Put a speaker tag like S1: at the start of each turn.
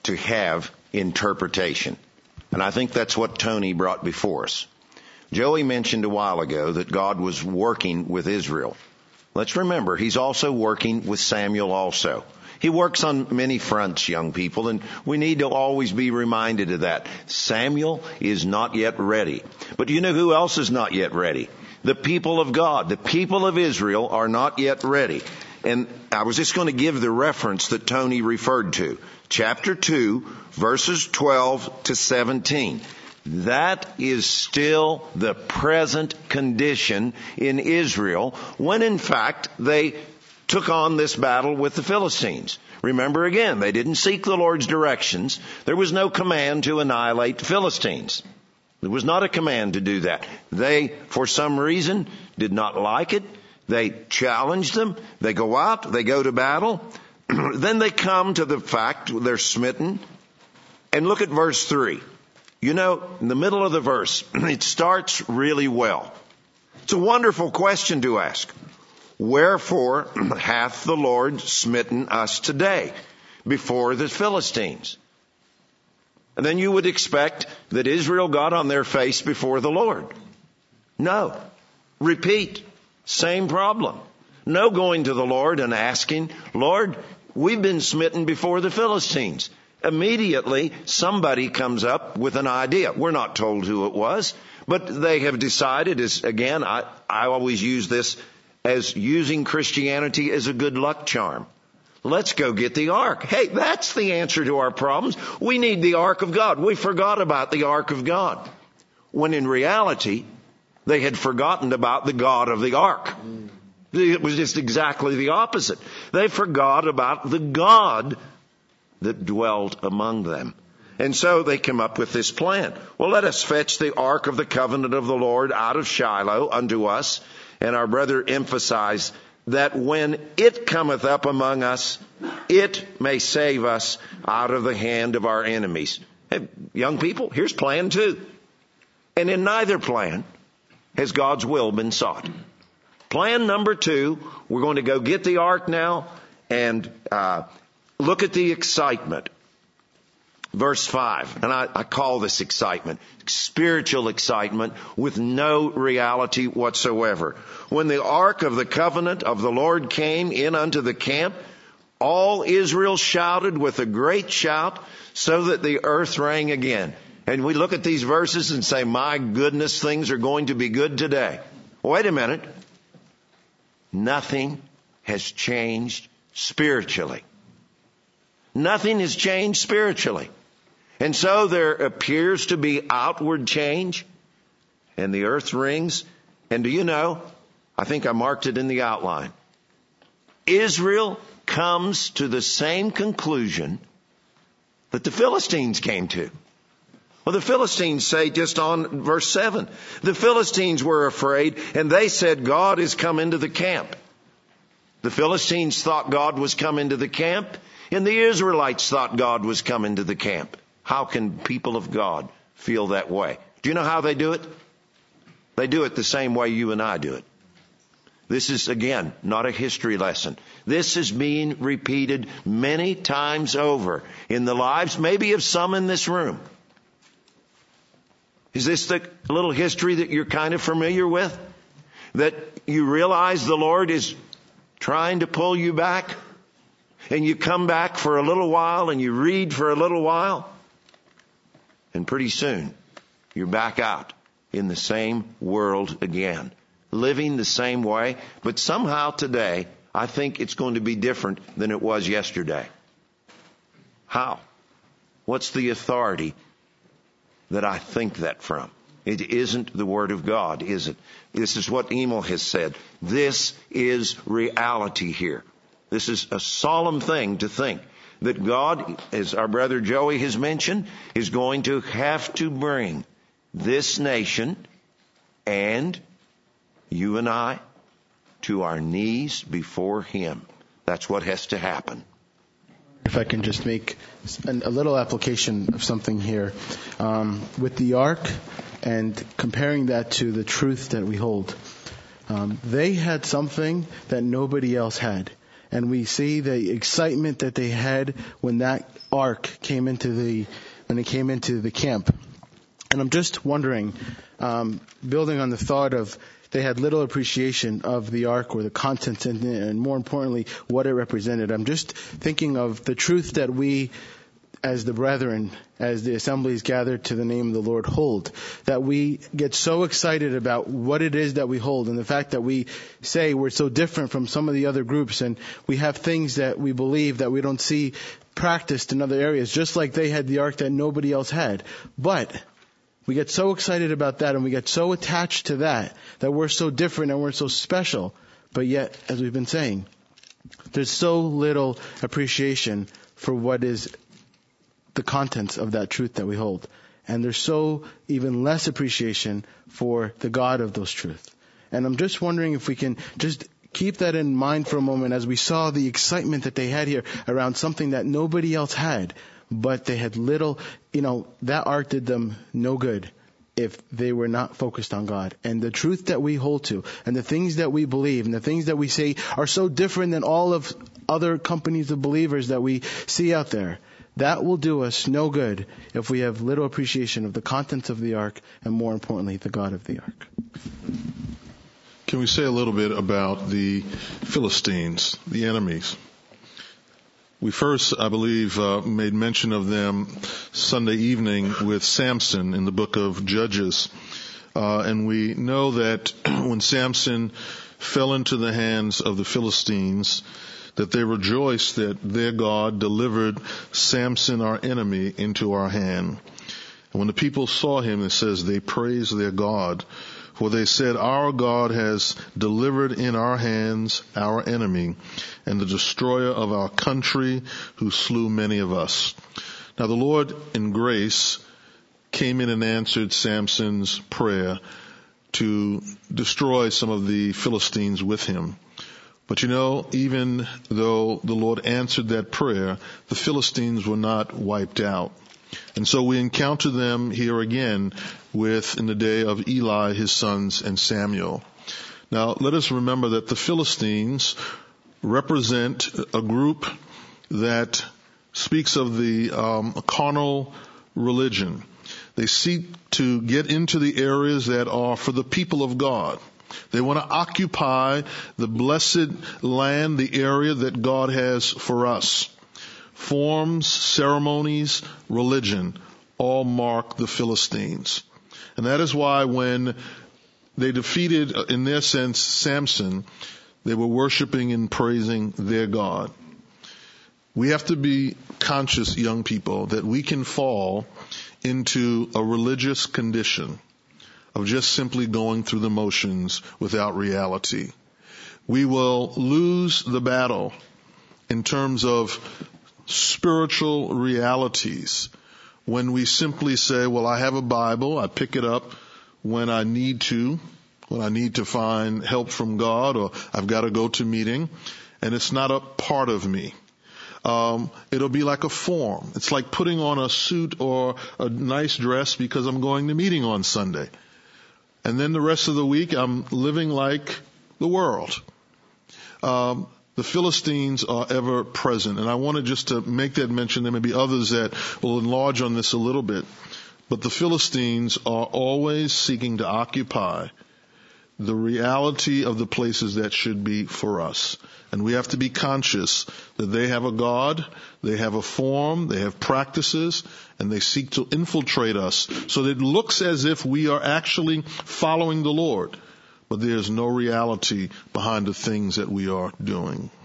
S1: to have interpretation. And I think that's what Tony brought before us. Joey mentioned a while ago that God was working with Israel. Let's remember, he's also working with Samuel also. He works on many fronts, young people, and we need to always be reminded of that. Samuel is not yet ready. But you know who else is not yet ready? The people of God. The people of Israel are not yet ready. And I was just going to give the reference that Tony referred to. Chapter 2, verses 12 to 17. That is still the present condition in Israel when in fact they took on this battle with the Philistines. Remember again, they didn't seek the Lord's directions. There was no command to annihilate the Philistines. There was not a command to do that. They, for some reason, did not like it. They challenged them. They go out. They go to battle. Then they come to the fact they're smitten. And look at verse 3. You know, in the middle of the verse, it starts really well. It's a wonderful question to ask. Wherefore hath the Lord smitten us today before the Philistines? And then you would expect that Israel got on their face before the Lord. No. Repeat. Same problem. No going to the Lord and asking, Lord, we've been smitten before the Philistines. Immediately, somebody comes up with an idea. We're not told who it was, but they have decided, again, I always use this as using Christianity as a good luck charm. Let's go get the ark. Hey, that's the answer to our problems. We need the ark of God. We forgot about the ark of God. When in reality, they had forgotten about the God of the ark. It was just exactly the opposite. They forgot about the God that dwelt among them. And so they come up with this plan. Well, let us fetch the ark of the covenant of the Lord out of Shiloh unto us. And our brother emphasized that when it cometh up among us, it may save us out of the hand of our enemies. Hey, young people, here's plan 2. And in neither plan has God's will been sought. Plan number 2, we're going to go get the ark now and look at the excitement. Verse 5, and I call this excitement, spiritual excitement with no reality whatsoever. When the ark of the covenant of the Lord came in unto the camp, all Israel shouted with a great shout, so that the earth rang again. And we look at these verses and say, my goodness, things are going to be good today. Wait a minute. Nothing has changed spiritually. Nothing has changed spiritually. And so there appears to be outward change, and the earth rings. And do you know, I think I marked it in the outline. Israel comes to the same conclusion that the Philistines came to. Well, the Philistines say just on verse 7, the Philistines were afraid, and they said, God is come into the camp. The Philistines thought God was come into the camp, and the Israelites thought God was come into the camp. How can people of God feel that way? Do you know how they do it? They do it the same way you and I do it. This is, again, not a history lesson. This is being repeated many times over in the lives, maybe of some in this room. Is this the little history that you're kind of familiar with? That you realize the Lord is trying to pull you back? And you come back for a little while and you read for a little while. And pretty soon, you're back out in the same world again. Living the same way. But somehow today, I think it's going to be different than it was yesterday. How? What's the authority that I think that from? It isn't the Word of God, is it? This is what Emil has said. This is reality here. This is a solemn thing to think that God, as our brother Joey has mentioned, is going to have to bring this nation and you and I to our knees before Him. That's what has to happen.
S2: If I can just make a little application of something here. With the ark and comparing that to the truth that we hold. They had something that nobody else had. and we see the excitement that they had when that ark came into the camp. And I'm just wondering, building on the thought of they had little appreciation of the ark or the contents in it, and more importantly, what it represented. I'm just thinking of the truth that we, as the brethren, as the assemblies gathered to the name of the Lord, hold. That we get so excited about what it is that we hold, and the fact that we say we're so different from some of the other groups, and we have things that we believe that we don't see practiced in other areas, just like they had the ark that nobody else had. But we get so excited about that, and we get so attached to that we're so different and we're so special. But yet, as we've been saying, there's so little appreciation for what is the contents of that truth that we hold. And there's so even less appreciation for the God of those truths. And I'm just wondering if we can just keep that in mind for a moment as we saw the excitement that they had here around something that nobody else had. But they had little, that ark did them no good if they were not focused on God. And the truth that we hold to, and the things that we believe, and the things that we say are so different than all of other companies of believers that we see out there. That will do us no good if we have little appreciation of the contents of the ark, and more importantly, the God of the ark.
S3: Can we say a little bit about the Philistines, the enemies? We first, I believe, made mention of them Sunday evening with Samson in the book of Judges. And we know that when Samson fell into the hands of the Philistines, that they rejoiced that their God delivered Samson, our enemy, into our hand. And when the people saw him, it says they praised their God. For they said, our God has delivered in our hands our enemy and the destroyer of our country who slew many of us. Now the Lord in grace came in and answered Samson's prayer to destroy some of the Philistines with him. But even though the Lord answered that prayer, the Philistines were not wiped out. And so we encounter them here again in the day of Eli, his sons, and Samuel. Now, let us remember that the Philistines represent a group that speaks of the carnal religion. They seek to get into the areas that are for the people of God. They want to occupy the blessed land, the area that God has for us. Forms, ceremonies, religion all mark the Philistines. And that is why when they defeated, in their sense, Samson, they were worshiping and praising their God. We have to be conscious, young people, that we can fall into a religious condition of just simply going through the motions without reality. We will lose the battle in terms of spiritual realities when we simply say, well, I have a Bible, I pick it up when I need to find help from God, or I've got to go to meeting, and it's not a part of me. It'll be like a form. It's like putting on a suit or a nice dress because I'm going to meeting on Sunday. And then the rest of the week I'm living like the world. The Philistines are ever present. And I wanted just to make that mention. There may be others that will enlarge on this a little bit. But the Philistines are always seeking to occupy the reality of the places that should be for us. And we have to be conscious that they have a God, they have a form, they have practices, and they seek to infiltrate us so that it looks as if we are actually following the Lord. But there's no reality behind the things that we are doing.